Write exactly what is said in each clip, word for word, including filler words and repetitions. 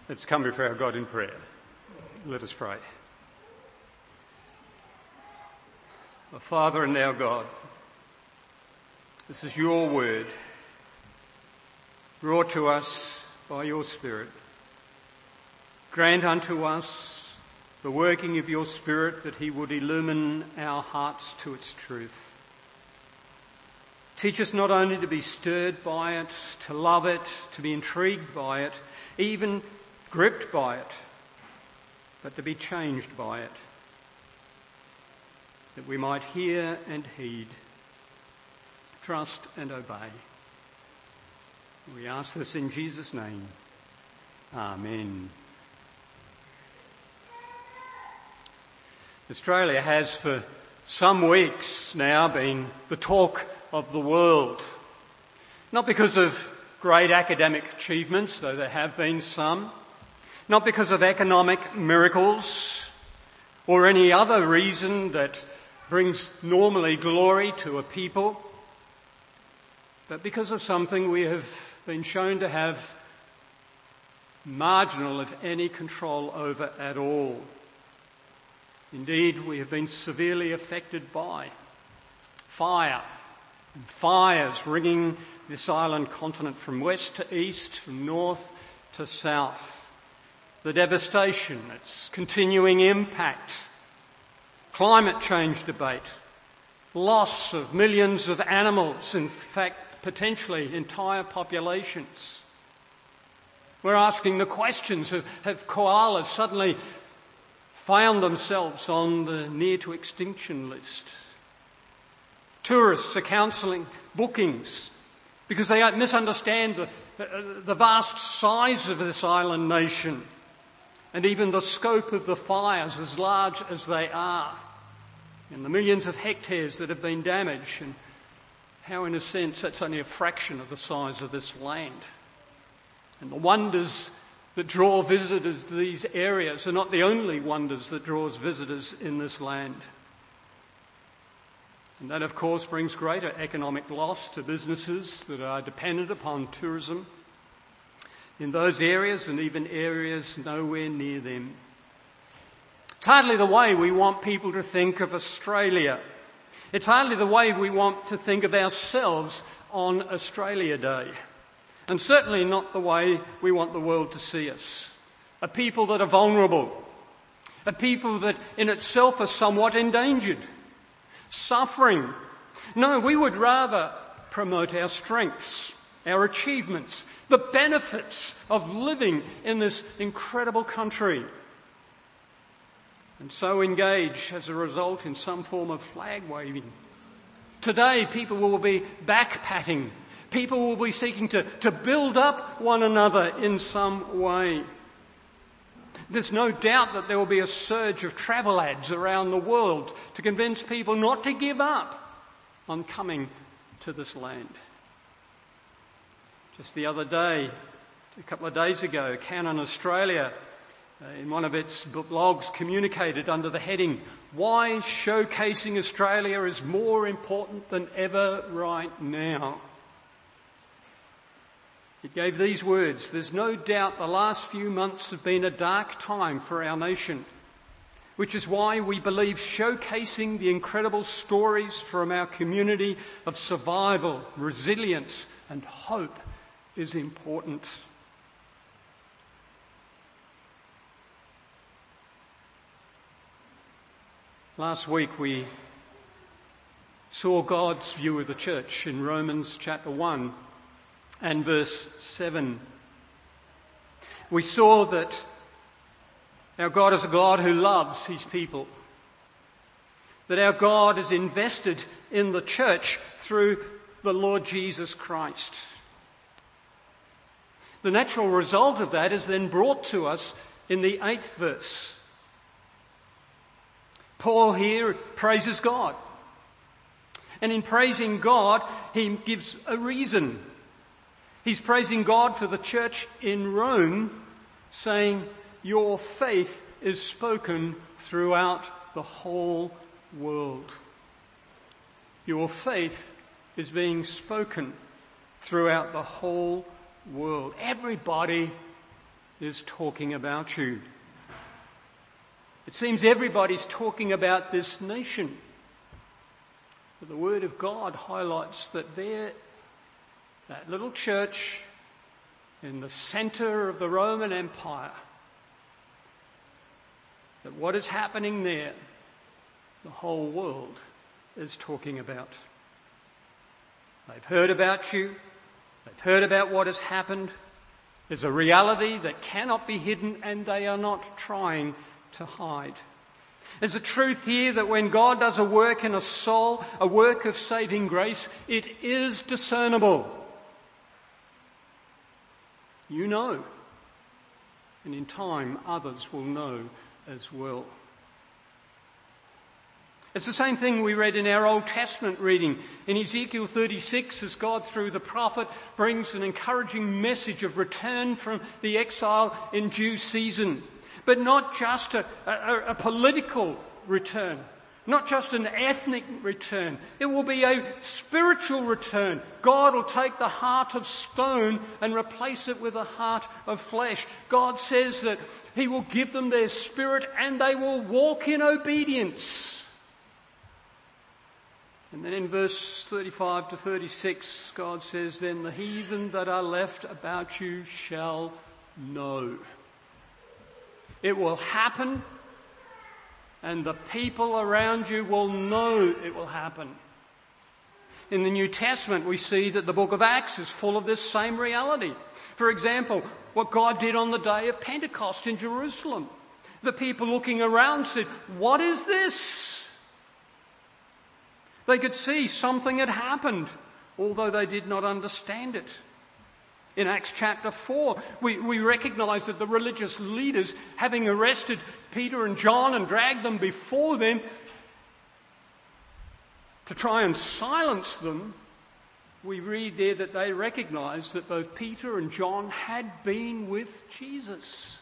Let's come before our God in prayer. Let us pray. Our Father and our God, this is your word, brought to us by your Spirit. Grant unto us the working of your Spirit, that he would illumine our hearts to its truth. Teach us not only to be stirred by it, to love it, to be intrigued by it, even gripped by it, but to be changed by it, that we might hear and heed, trust and obey. We ask this in Jesus' name. Amen. Australia has for some weeks now been the talk of the world. Not because of great academic achievements, though there have been some. Not because of economic miracles or any other reason that brings normally glory to a people, but because of something we have been shown to have marginal, if any, control over at all. Indeed, we have been severely affected by fire, and fires ringing this island continent from west to east, from north to south. The devastation, its continuing impact, climate change debate, loss of millions of animals, in fact, potentially entire populations. We're asking the questions, have, have koalas suddenly found themselves on the near to extinction list? Tourists are cancelling bookings because they misunderstand the, the vast size of this island nation and even the scope of the fires, as large as they are, and the millions of hectares that have been damaged, and how in a sense that's only a fraction of the size of this land. And the wonders that draw visitors to these areas are not the only wonders that draws visitors in this land. And that, of course, brings greater economic loss to businesses that are dependent upon tourism in those areas and even areas nowhere near them. It's hardly the way we want people to think of Australia. It's hardly the way we want to think of ourselves on Australia Day. And certainly not the way we want the world to see us. A people that are vulnerable. A people that in itself are somewhat endangered. Suffering. No, we would rather promote our strengths, our achievements, the benefits of living in this incredible country. And so engage as a result in some form of flag waving. Today people will be backpatting. People will be seeking to, to build up one another in some way. There's no doubt that there will be a surge of travel ads around the world to convince people not to give up on coming to this land. Just the other day, a couple of days ago, Canon Australia, uh, in one of its blogs, communicated under the heading, "Why Showcasing Australia is More Important Than Ever Right Now." It gave these words: "There's no doubt the last few months have been a dark time for our nation, which is why we believe showcasing the incredible stories from our community of survival, resilience and hope is important." Last week we saw God's view of the church in Romans chapter one and verse seven. We saw that our God is a God who loves his people, that our God is invested in the church through the Lord Jesus Christ. The natural result of that is then brought to us in the eighth verse. Paul here praises God. And in praising God, he gives a reason. He's praising God for the church in Rome, saying, "Your faith is spoken throughout the whole world." Your faith is being spoken throughout the whole world. Everybody is talking about you. It seems everybody's talking about this nation. But the Word of God highlights that there, that little church in the centre of the Roman Empire, that what is happening there, the whole world is talking about. They've heard about you. They've heard about what has happened. There's a reality that cannot be hidden, and they are not trying to hide. There's a truth here that when God does a work in a soul, a work of saving grace, it is discernible. You know, and in time others will know as well. It's the same thing we read in our Old Testament reading. In Ezekiel thirty-six, as God through the prophet brings an encouraging message of return from the exile in due season. But not just a, a, a political return, not just an ethnic return. It will be a spiritual return. God will take the heart of stone and replace it with a heart of flesh. God says that He will give them their spirit and they will walk in obedience. And then in verse thirty-five to thirty-six, God says, then the heathen that are left about you shall know. It will happen, and the people around you will know it will happen. In the New Testament, we see that the book of Acts is full of this same reality. For example, what God did on the day of Pentecost in Jerusalem. The people looking around said, what is this? They could see something had happened, although they did not understand it. In Acts chapter four, we, we recognize that the religious leaders, having arrested Peter and John and dragged them before them to try and silence them, we read there that they recognized that both Peter and John had been with Jesus.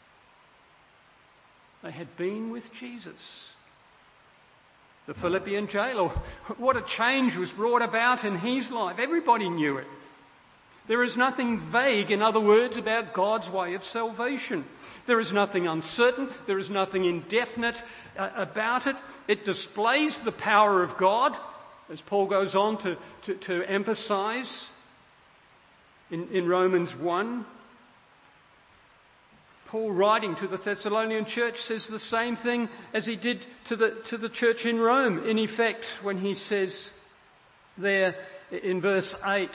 They had been with Jesus. The Philippian jailer, what a change was brought about in his life. Everybody knew it. There is nothing vague, in other words, about God's way of salvation. There is nothing uncertain. There is nothing indefinite uh, about it. It displays the power of God, as Paul goes on to, to, to emphasize in, in Romans one. Paul, writing to the Thessalonian church, says the same thing as he did to the, to the church in Rome, in effect, when he says there in verse eight,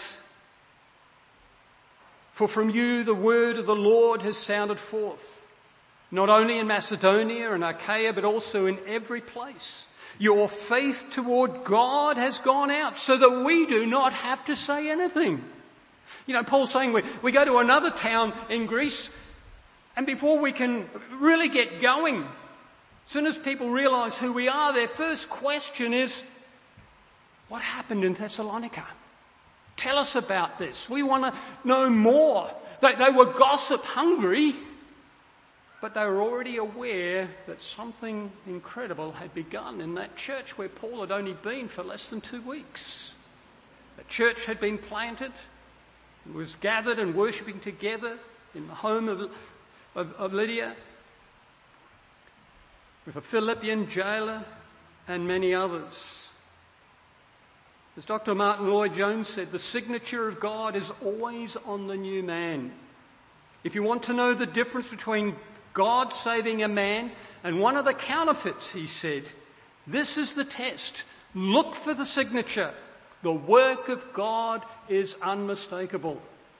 for from you the word of the Lord has sounded forth, not only in Macedonia and Achaia, but also in every place. Your faith toward God has gone out, so that we do not have to say anything. You know, Paul's saying we, we go to another town in Greece, and before we can really get going, as soon as people realize who we are, their first question is, what happened in Thessalonica? Tell us about this. We want to know more. They, they were gossip hungry, but they were already aware that something incredible had begun in that church where Paul had only been for less than two weeks. The church had been planted, was gathered and worshipping together in the home of Of, of Lydia, with a Philippian jailer and many others. As Doctor Martin Lloyd-Jones said, the signature of God is always on the new man. If you want to know the difference between God saving a man and one of the counterfeits, he said, this is the test. Look for the signature. The work of God is unmistakable.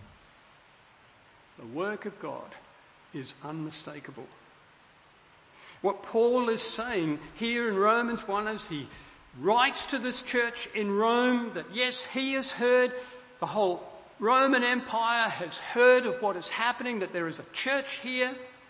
The work of God is unmistakable. What Paul is saying here in Romans one as he writes to this church in Rome that yes, he has heard, the whole Roman Empire has heard of what is happening, that there is a church here.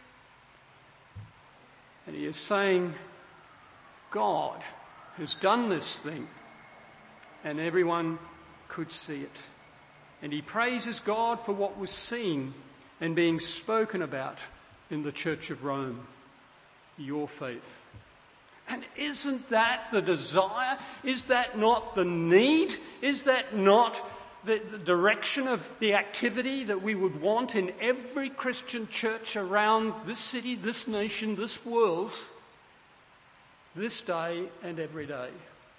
And he is saying, God has done this thing and everyone could see it. And he praises God for what was seen and being spoken about in the Church of Rome, your faith. And isn't that the desire? Is that not the need? Is that not the, the direction of the activity that we would want in every Christian church around this city, this nation, this world, this day and every day.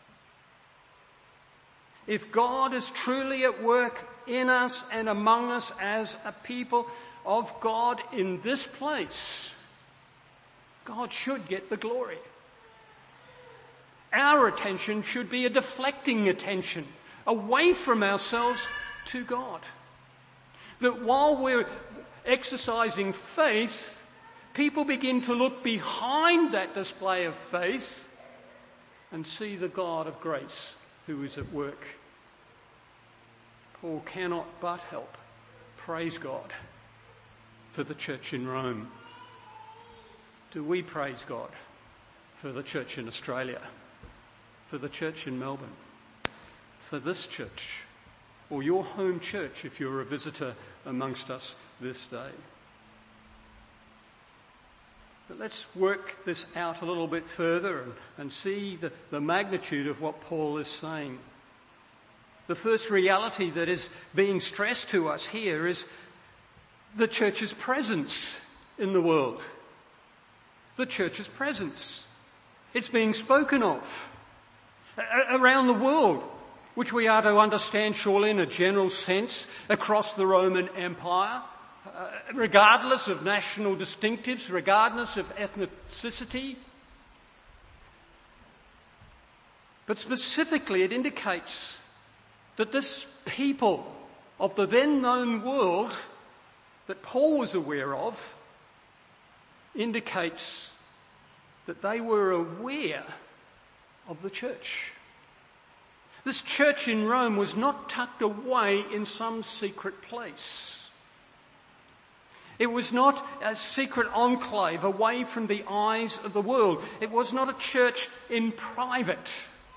If God is truly at work in us and among us as a people of God in this place, God should get the glory. Our attention should be a deflecting attention away from ourselves to God. That while we're exercising faith, people begin to look behind that display of faith and see the God of grace who is at work. Paul cannot but help praise God for the church in Rome. Do we praise God for the church in Australia, for the church in Melbourne, for this church, or your home church if you're a visitor amongst us this day? But let's work this out a little bit further and, and see the, the magnitude of what Paul is saying. The first reality that is being stressed to us here is the church's presence in the world. The church's presence. It's being spoken of around the world, which we are to understand surely in a general sense across the Roman Empire, uh, regardless of national distinctives, regardless of ethnicity. But specifically it indicates that this people of the then known world that Paul was aware of indicates that they were aware of the church. This church in Rome was not tucked away in some secret place. It was not a secret enclave away from the eyes of the world. It was not a church in private.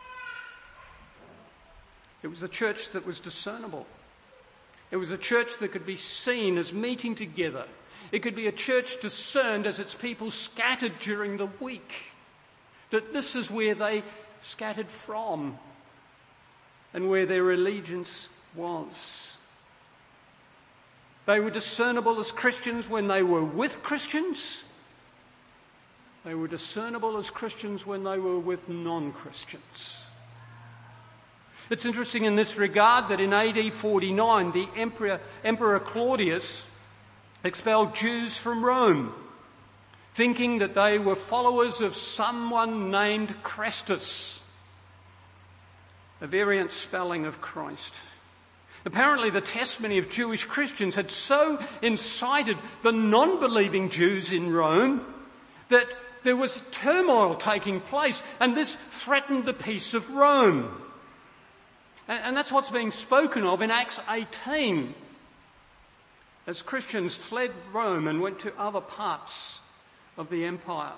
It was a church that was discernible. It was a church that could be seen as meeting together. It could be a church discerned as its people scattered during the week. That this is where they scattered from and where their allegiance was. They were discernible as Christians when they were with Christians. They were discernible as Christians when they were with non-Christians. It's interesting in this regard that in A D forty-nine, the Emperor, Emperor Claudius expelled Jews from Rome, thinking that they were followers of someone named Chrestus, a variant spelling of Christ. Apparently the testimony of Jewish Christians had so incited the non-believing Jews in Rome that there was turmoil taking place, and this threatened the peace of Rome. And that's what's being spoken of in Acts eighteen, as Christians fled Rome and went to other parts of the empire.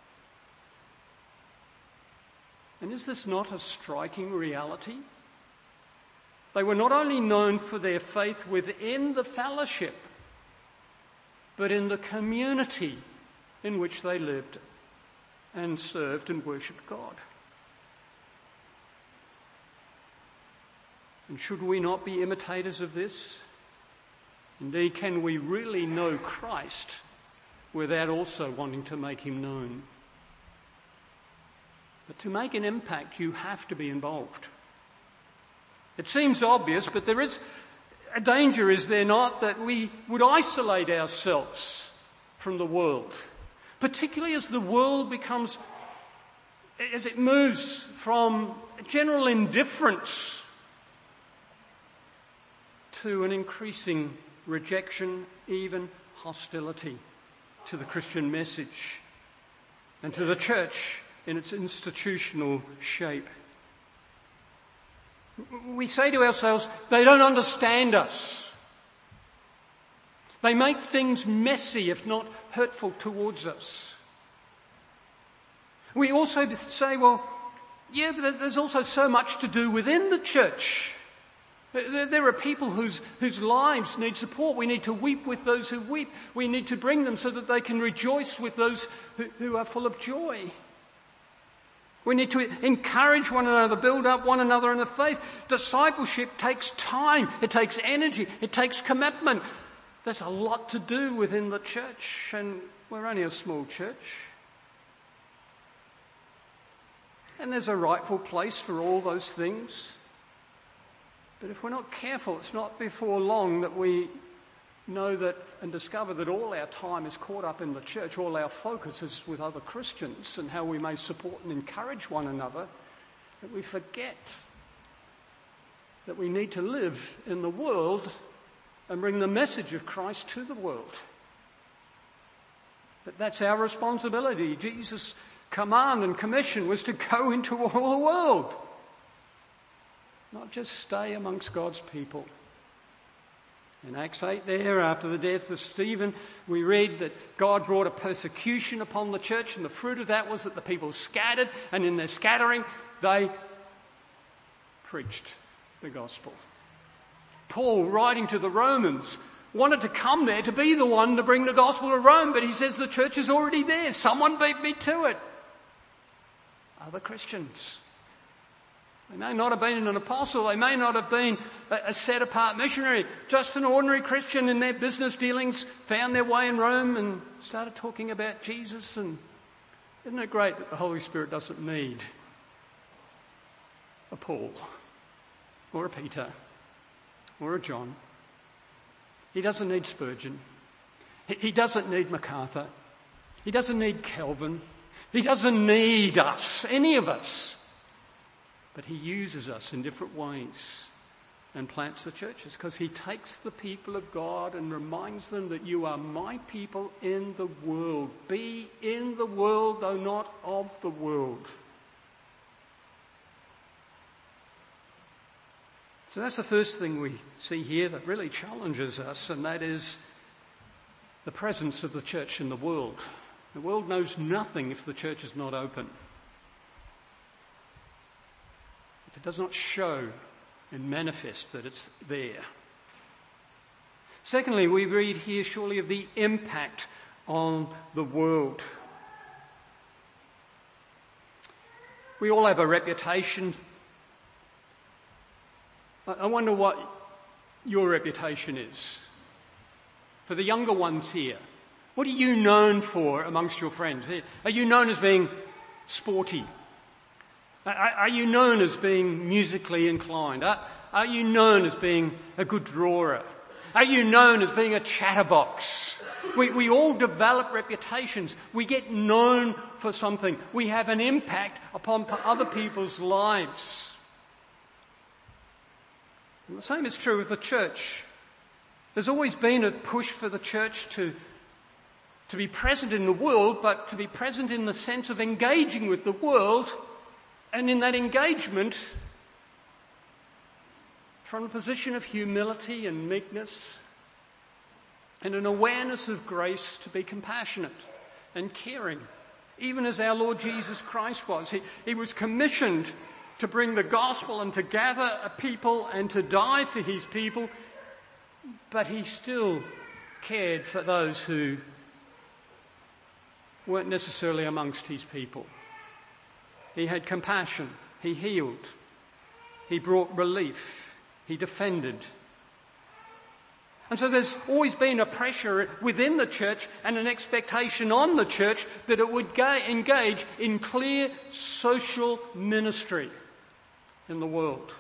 And is this not a striking reality? They were not only known for their faith within the fellowship, but in the community in which they lived and served and worshipped God. And should we not be imitators of this? Indeed, can we really know Christ without also wanting to make him known? But to make an impact, you have to be involved. It seems obvious, but there is a danger, is there not, that we would isolate ourselves from the world, particularly as the world becomes, as it moves from general indifference to an increasing rejection, even hostility to the Christian message and to the church in its institutional shape. We say to ourselves, they don't understand us. They make things messy, if not hurtful towards us. We also say, well, yeah, but there's also so much to do within the church. There are people whose, whose lives need support. We need to weep with those who weep. We need to bring them so that they can rejoice with those who, who are full of joy. We need to encourage one another, build up one another in the faith. Discipleship takes time, it takes energy, it takes commitment. There's a lot to do within the church, and we're only a small church. And there's a rightful place for all those things. But if we're not careful, it's not before long that we know that and discover that all our time is caught up in the church, all our focus is with other Christians and how we may support and encourage one another, that we forget that we need to live in the world and bring the message of Christ to the world. But that's our responsibility. Jesus' command and commission was to go into all the world, not just stay amongst God's people. In Acts eight there, after the death of Stephen, we read that God brought a persecution upon the church, and the fruit of that was that the people scattered, and in their scattering, they preached the gospel. Paul, writing to the Romans, wanted to come there to be the one to bring the gospel to Rome, but he says the church is already there. Someone beat me to it. Other Christians. They may not have been an apostle, they may not have been a set-apart missionary, just an ordinary Christian in their business dealings, found their way in Rome and started talking about Jesus. And isn't it great that the Holy Spirit doesn't need a Paul or a Peter or a John? He doesn't need Spurgeon. He doesn't need MacArthur. He doesn't need Calvin. He doesn't need us, any of us. But he uses us in different ways and plants the churches because he takes the people of God and reminds them that you are my people in the world. Be in the world, though not of the world. So that's the first thing we see here that really challenges us, and that is the presence of the church in the world. The world knows nothing if the church is not open. If it does not show and manifest that it's there. Secondly, we read here surely of the impact on the world. We all have a reputation. I wonder what your reputation is. For the younger ones here, what are you known for amongst your friends? Are you known as being sporty? Are you known as being musically inclined? Are you known as being a good drawer? Are you known as being a chatterbox? We, we all develop reputations. We get known for something. We have an impact upon other people's lives. And the same is true of the church. There's always been a push for the church to, to be present in the world, but to be present in the sense of engaging with the world, and in that engagement, from a position of humility and meekness and an awareness of grace to be compassionate and caring, even as our Lord Jesus Christ was. He, he was commissioned to bring the gospel and to gather a people and to die for his people, but he still cared for those who weren't necessarily amongst his people. He had compassion. He healed. He brought relief. He defended. And so there's always been a pressure within the church and an expectation on the church that it would ga- engage in clear social ministry in the world.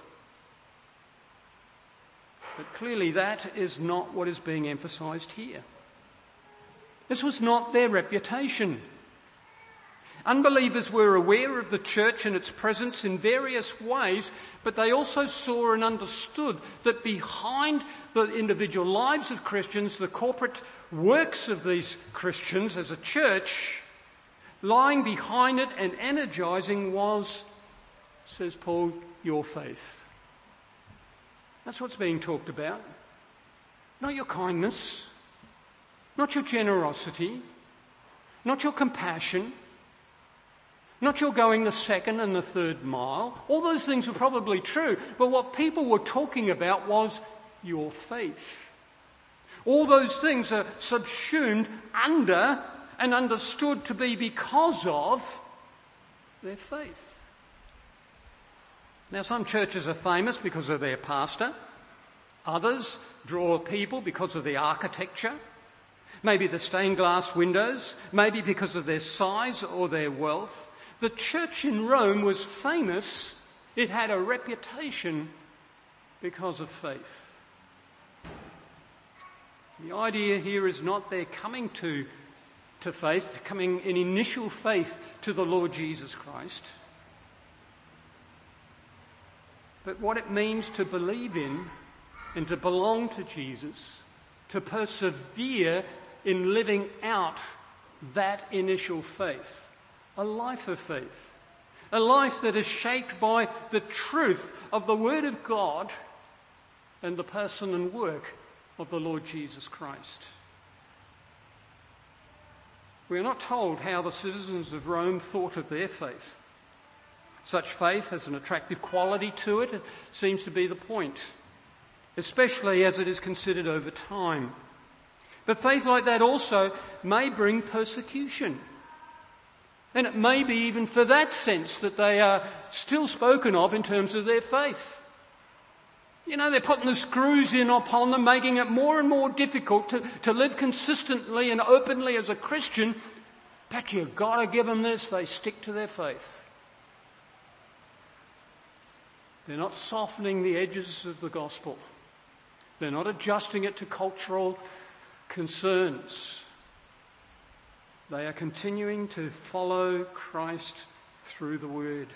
But clearly that is not what is being emphasised here. This was not their reputation. Unbelievers were aware of the church and its presence in various ways, but they also saw and understood that behind the individual lives of Christians, the corporate works of these Christians as a church, lying behind it and energising was, says Paul, your faith. That's what's being talked about. Not your kindness, not your generosity, not your compassion, not your going the second and the third mile. All those things were probably true, but what people were talking about was your faith. All those things are subsumed under and understood to be because of their faith. Now, some churches are famous because of their pastor. Others draw people because of the architecture. Maybe the stained glass windows. Maybe because of their size or their wealth. The church in Rome was famous. It had a reputation because of faith. The idea here is not their coming to, to faith, coming in initial faith to the Lord Jesus Christ, but what it means to believe in and to belong to Jesus, to persevere in living out that initial faith, a life of faith, a life that is shaped by the truth of the Word of God and the person and work of the Lord Jesus Christ. We are not told how the citizens of Rome thought of their faith. Such faith has an attractive quality to it. It seems to be the point, especially as it is considered over time. But faith like that also may bring persecution. And it may be even for that sense that they are still spoken of in terms of their faith. You know, they're putting the screws in upon them, making it more and more difficult to, to live consistently and openly as a Christian. But you've got to give them this. They stick to their faith. They're not softening the edges of the gospel. They're not adjusting it to cultural concerns. They are continuing to follow Christ through the Word.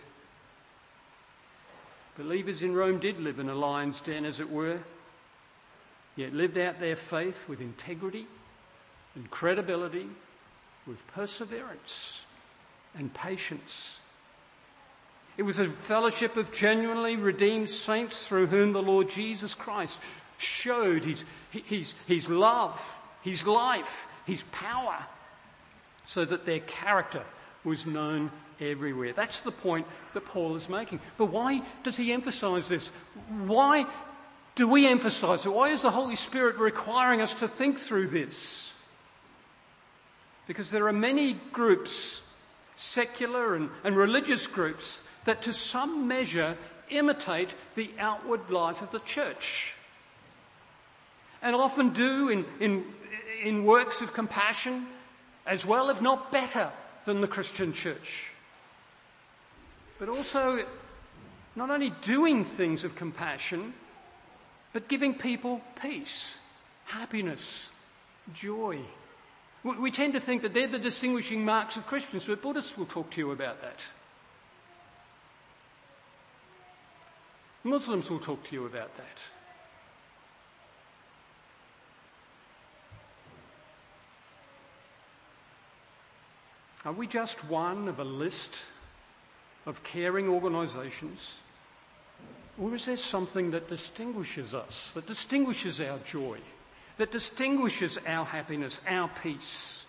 Believers in Rome did live in a lion's den, as it were, yet lived out their faith with integrity and credibility, with perseverance and patience. It was a fellowship of genuinely redeemed saints through whom the Lord Jesus Christ showed his, his, his love, his life, his power, so that their character was known everywhere. That's the point that Paul is making. But why does he emphasize this? Why do we emphasize it? Why is the Holy Spirit requiring us to think through this? Because there are many groups, secular and, and religious groups, that to some measure imitate the outward life of the church. And often do in, in, in works of compassion as well, if not better, than the Christian church. But also not only doing things of compassion, but giving people peace, happiness, joy. We, we tend to think that they're the distinguishing marks of Christians, but Buddhists will talk to you about that. Muslims will talk to you about that. Are we just one of a list of caring organisations? Or is there something that distinguishes us, that distinguishes our joy, that distinguishes our happiness, our peace?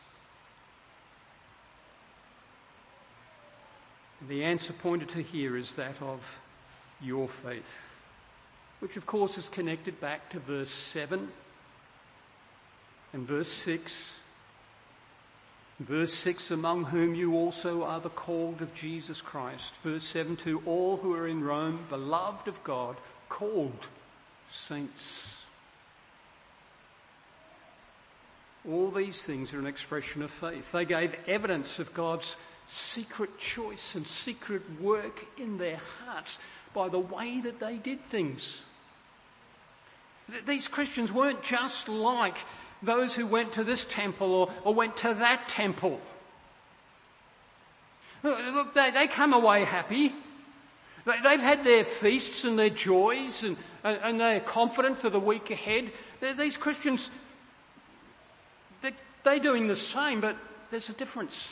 And the answer pointed to here is that of your faith, which of course is connected back to verse seven and verse six. Verse six, among whom you also are the called of Jesus Christ. Verse seven, to all who are in Rome, beloved of God, called saints. All these things are an expression of faith. They gave evidence of God's secret choice and secret work in their hearts by the way that they did things. These Christians weren't just like those who went to this temple or, or went to that temple. Look, they, they come away happy. They, they've had their feasts and their joys and, and, and they're confident for the week ahead. They're, these Christians, they're, they're doing the same, but there's a difference.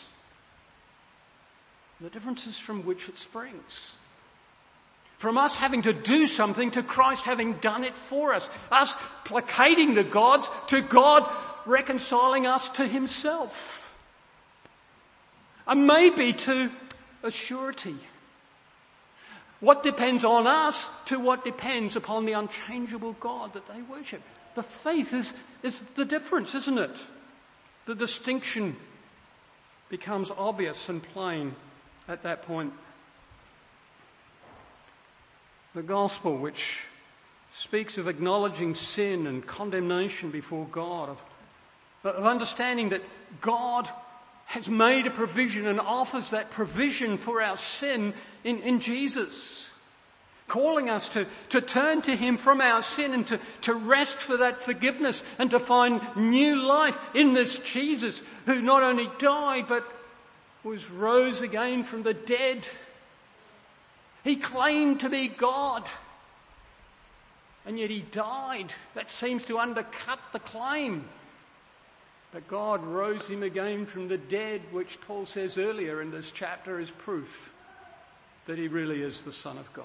The difference is from which it springs. From us having to do something to Christ having done it for us. Us placating the gods to God reconciling us to himself. And maybe to a surety. What depends on us to what depends upon the unchangeable God that they worship. The faith is, is the difference, isn't it? The distinction becomes obvious and plain at that point. The gospel, which speaks of acknowledging sin and condemnation before God, of, of understanding that God has made a provision and offers that provision for our sin in, in Jesus, calling us to, to turn to Him from our sin and to, to rest for that forgiveness and to find new life in this Jesus who not only died but was rose again from the dead. He claimed to be God, and yet He died. That seems to undercut the claim. But God rose Him again from the dead, which Paul says earlier in this chapter is proof that He really is the Son of God.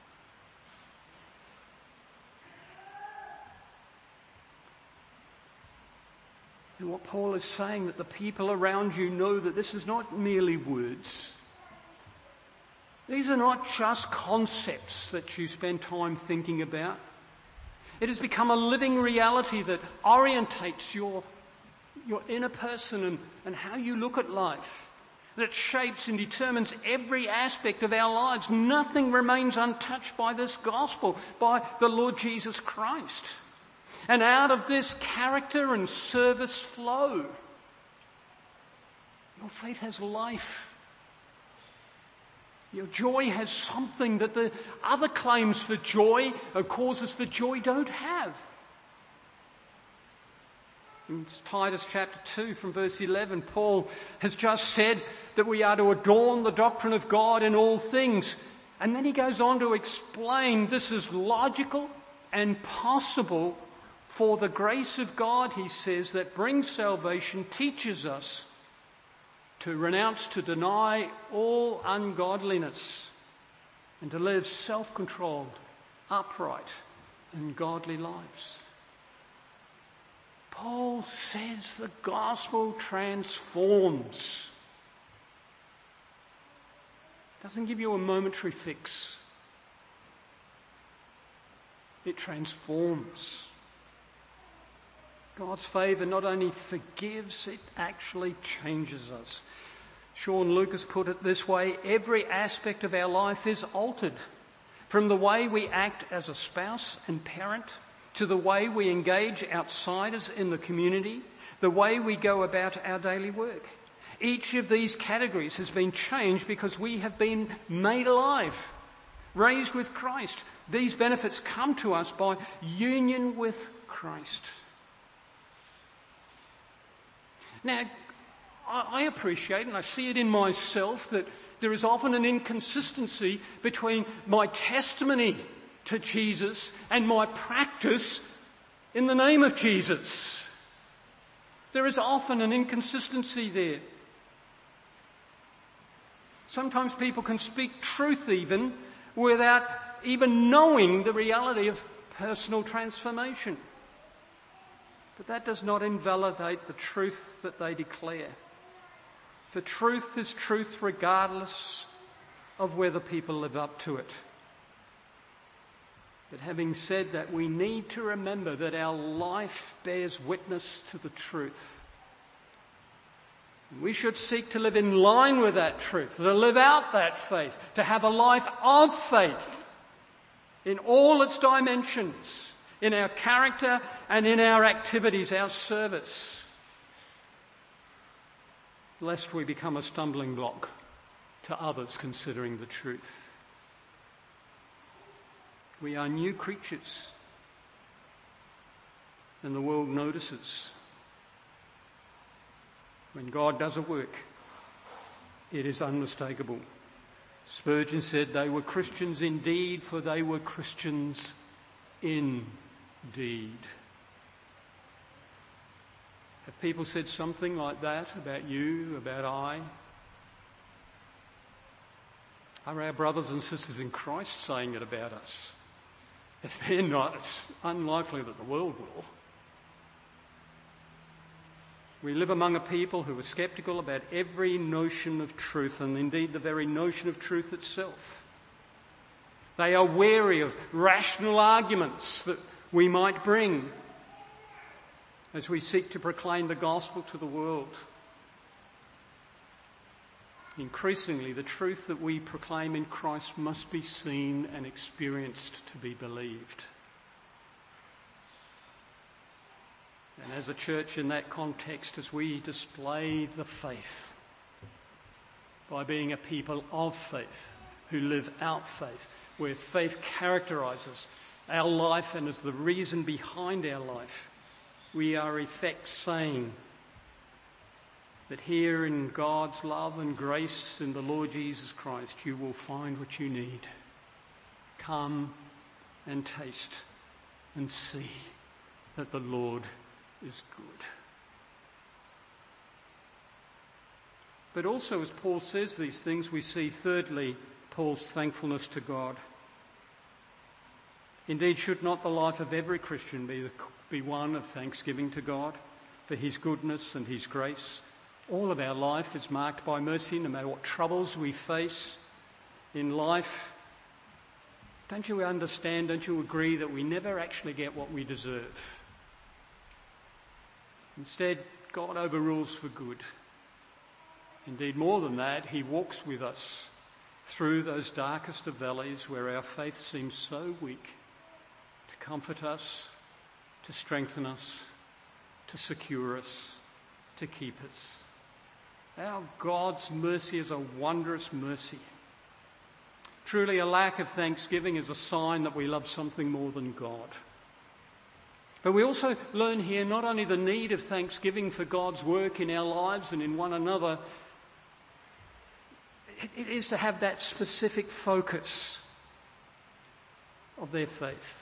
And what Paul is saying, that the people around you know that this is not merely words. These are not just concepts that you spend time thinking about. It has become a living reality that orientates your, your inner person and, and how you look at life. That shapes and determines every aspect of our lives. Nothing remains untouched by this gospel, by the Lord Jesus Christ. And out of this, character and service flow. Your faith has life. Your joy has something that the other claims for joy or causes for joy don't have. In Titus chapter two from verse eleven, Paul has just said that we are to adorn the doctrine of God in all things. And then he goes on to explain this is logical and possible, for the grace of God, he says, that brings salvation teaches us to renounce, to deny all ungodliness and to live self-controlled, upright and godly lives. Paul says the gospel transforms. It doesn't give you a momentary fix. It transforms. God's favour not only forgives, it actually changes us. Sean Lucas put it this way: every aspect of our life is altered, from the way we act as a spouse and parent, to the way we engage outsiders in the community, the way we go about our daily work. Each of these categories has been changed because we have been made alive, raised with Christ. These benefits come to us by union with Christ. Now, I appreciate, and I see it in myself, that there is often an inconsistency between my testimony to Jesus and my practice in the name of Jesus. There is often an inconsistency there. Sometimes people can speak truth even without even knowing the reality of personal transformation. But that does not invalidate the truth that they declare. For truth is truth regardless of whether people live up to it. But having said that, we need to remember that our life bears witness to the truth. We should seek to live in line with that truth, to live out that faith, to have a life of faith in all its dimensions, in our character and in our activities, our service, lest we become a stumbling block to others considering the truth. We are new creatures, and the world notices. When God does a work, it is unmistakable. Spurgeon said they were Christians indeed, for they were Christians indeed. Have people said something like that about you, about I? Are our brothers and sisters in Christ saying it about us? If they're not, it's unlikely that the world will. We live among a people who are sceptical about every notion of truth, and indeed the very notion of truth itself. They are wary of rational arguments that we might bring as we seek to proclaim the gospel to the world. Increasingly, the truth that we proclaim in Christ must be seen and experienced to be believed. And as a church in that context, as we display the faith by being a people of faith, who live out faith, where faith characterises our life and is the reason behind our life, we are in effect saying that here in God's love and grace in the Lord Jesus Christ, you will find what you need. Come and taste and see that the Lord is good. But also, as Paul says these things, we see thirdly Paul's thankfulness to God. Indeed, should not the life of every Christian be, the, be one of thanksgiving to God for his goodness and his grace? All of our life is marked by mercy, no matter what troubles we face in life. Don't you understand, don't you agree that we never actually get what we deserve? Instead, God overrules for good. Indeed, more than that, he walks with us through those darkest of valleys where our faith seems so weak, to comfort us, to strengthen us, to secure us, to keep us. Our God's mercy is a wondrous mercy. Truly, a lack of thanksgiving is a sign that we love something more than God. But we also learn here not only the need of thanksgiving for God's work in our lives and in one another, it is to have that specific focus of their faith.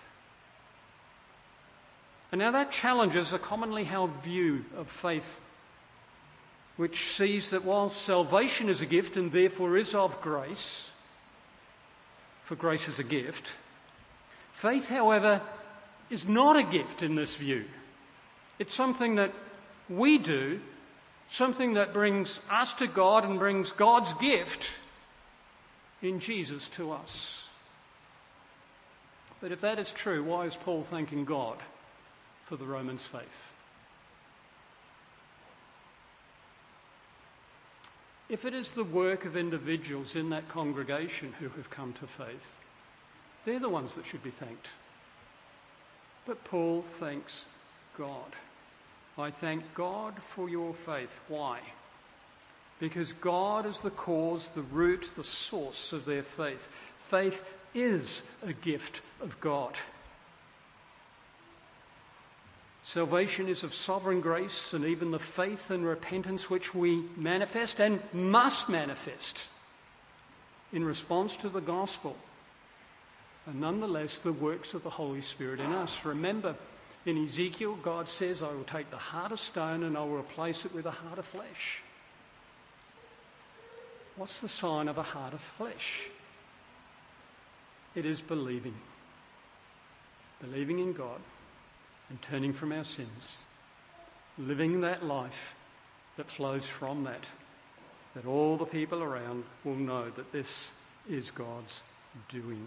And now that challenges a commonly held view of faith, which sees that while salvation is a gift and therefore is of grace, for grace is a gift, faith, however, is not a gift in this view. It's something that we do, something that brings us to God and brings God's gift in Jesus to us. But if that is true, why is Paul thanking God for the Romans' faith? If it is the work of individuals in that congregation who have come to faith, they're the ones that should be thanked. But Paul thanks God. I thank God for your faith. Why? Because God is the cause, the root, the source of their faith. Faith is a gift of God. Salvation is of sovereign grace, and even the faith and repentance which we manifest and must manifest in response to the gospel are nonetheless the works of the Holy Spirit in us. Remember, in Ezekiel, God says, I will take the heart of stone and I will replace it with a heart of flesh. What's the sign of a heart of flesh? It is believing. Believing in God and turning from our sins. Living that life that flows from that. That all the people around will know that this is God's doing.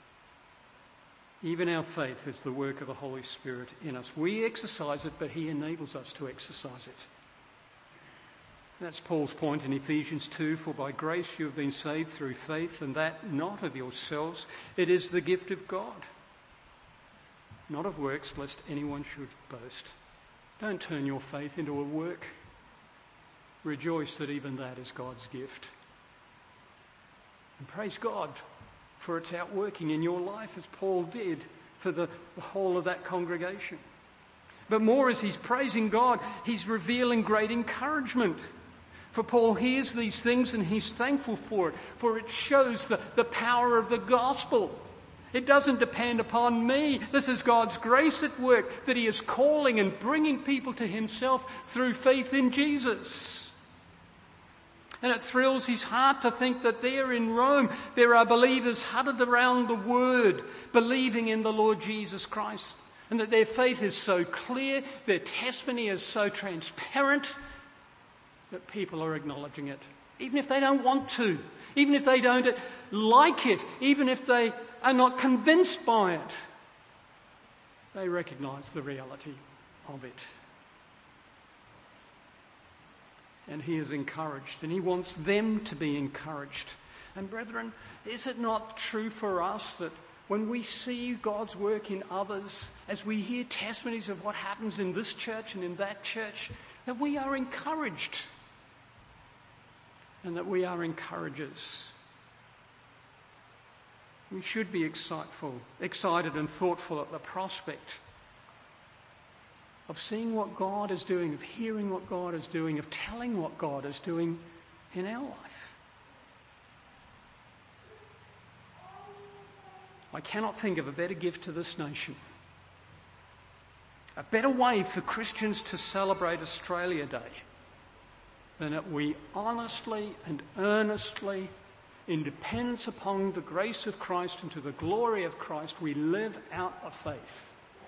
Even our faith is the work of the Holy Spirit in us. We exercise it, but he enables us to exercise it. That's Paul's point in Ephesians two, for by grace you have been saved through faith, and that not of yourselves. It is the gift of God, not of works, lest anyone should boast. Don't turn your faith into a work. Rejoice that even that is God's gift. And praise God for its outworking in your life, as Paul did for the, the whole of that congregation. But more, as he's praising God, he's revealing great encouragement. For Paul hears these things and he's thankful for it, for it shows the, the power of the gospel. It doesn't depend upon me. This is God's grace at work, that he is calling and bringing people to himself through faith in Jesus. And it thrills his heart to think that there in Rome there are believers huddled around the word, believing in the Lord Jesus Christ. And that their faith is so clear, their testimony is so transparent, that people are acknowledging it. Even if they don't want to, even if they don't like it, even if they are not convinced by it, they recognise the reality of it. and he is encouraged, and he wants them to be encouraged. And brethren, is it not true for us that when we see God's work in others, as we hear testimonies of what happens in this church and in that church, that we are encouraged and that we are encouragers? We should be exciteful, excited and thoughtful at the prospect of seeing what God is doing, of hearing what God is doing, of telling what God is doing in our life. I cannot think of a better gift to this nation, a better way for Christians to celebrate Australia Day than that we honestly and earnestly, in dependence upon the grace of Christ and to the glory of Christ, we live out a faith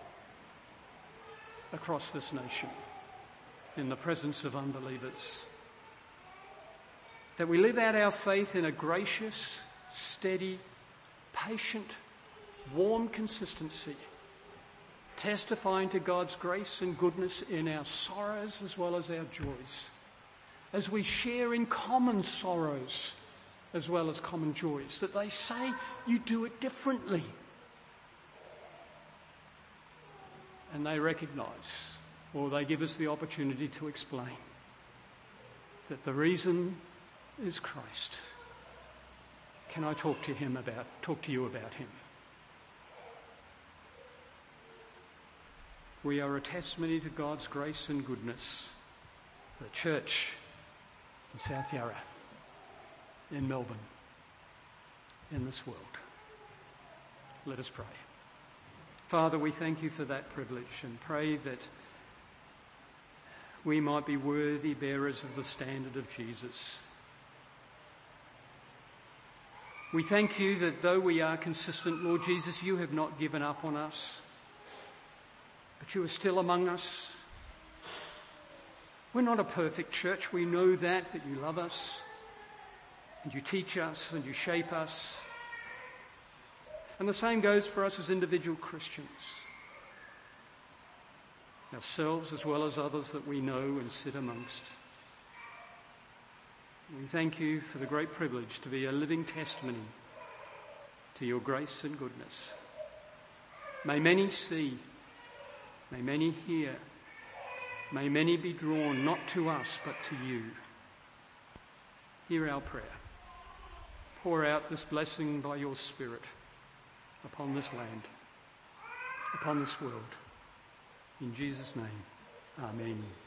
across this nation in the presence of unbelievers. That we live out our faith in a gracious, steady, patient, warm consistency, testifying to God's grace and goodness in our sorrows as well as our joys, as we share in common sorrows as well as common joys, that they say you do it differently. And they recognise, or they give us the opportunity to explain, that the reason is Christ. Can I talk to him about, talk to you about him? We are a testimony to God's grace and goodness. The church in South Yarra, in Melbourne, in this world. Let us pray. Father, we thank you for that privilege and pray that we might be worthy bearers of the standard of Jesus. We thank you that though we are consistent, Lord Jesus, you have not given up on us, but you are still among us. We're not a perfect church, we know that, but you love us and you teach us and you shape us. And the same goes for us as individual Christians, ourselves as well as others that we know and sit amongst. We thank you for the great privilege to be a living testimony to your grace and goodness. May many see, may many hear, may many be drawn not to us but to you. Hear our prayer. Pour out this blessing by your Spirit upon this land, upon this world. In Jesus' name, amen.